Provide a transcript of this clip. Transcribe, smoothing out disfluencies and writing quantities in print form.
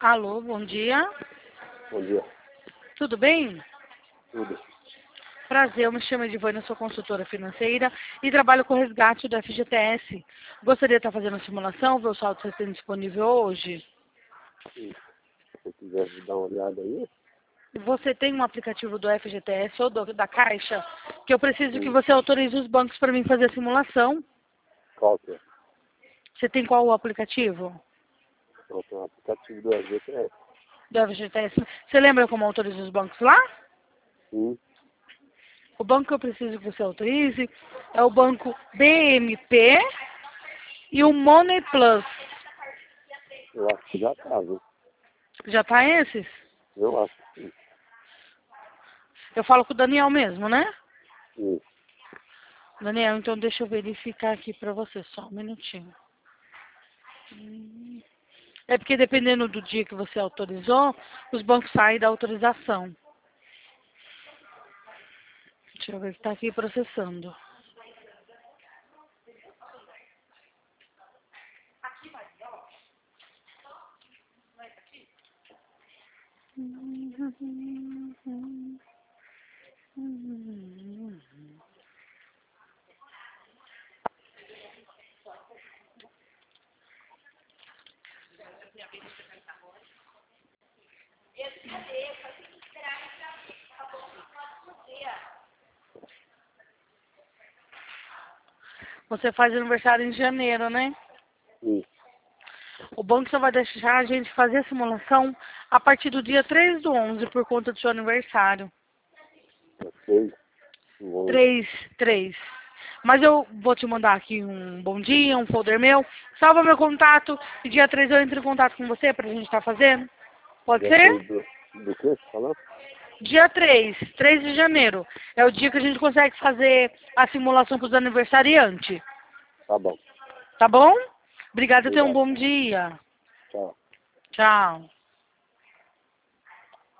Alô, bom dia. Bom dia. Tudo bem? Tudo. Prazer, eu me chamo Edivânia, sou consultora financeira e trabalho com resgate do FGTS. Gostaria de estar fazendo a simulação, ver o saldo que você tem disponível hoje. Se você quiser dar uma olhada aí, Você tem um aplicativo do FGTS ou da Caixa que eu preciso que sim. você autorize os bancos para mim fazer a simulação. Qual que é? Você tem qual o aplicativo Então, tem um aplicativo do FGTS. do FGTS? Você lembra como autoriza os bancos lá? Sim. O banco que eu preciso que você autorize é o banco BMP e o Money Plus. Eu acho que já tá, viu? Já tá esses? Eu acho que sim. Eu falo com o Daniel mesmo, né? Sim. Daniel, então deixa eu verificar aqui pra você, só um minutinho. É porque dependendo do dia que você autorizou, os bancos saem da autorização. Deixa eu ver se tá aqui processando. Você faz aniversário em janeiro, né? Sim. O banco só vai deixar a gente fazer a simulação a partir do dia 3/11 por conta do seu aniversário. Eu sei. Bom. 3/3. Mas eu vou te mandar aqui um bom dia, um folder meu. Salva meu contato e dia 3 eu entro em contato com você pra gente estar fazendo. Pode Já ser? fez do que você falou? Dia 3 de janeiro. É o dia que a gente consegue fazer a simulação com os aniversariantes. Tá bom. Tá bom? Obrigada, tenha um Obrigado. bom dia. Tchau. Tchau.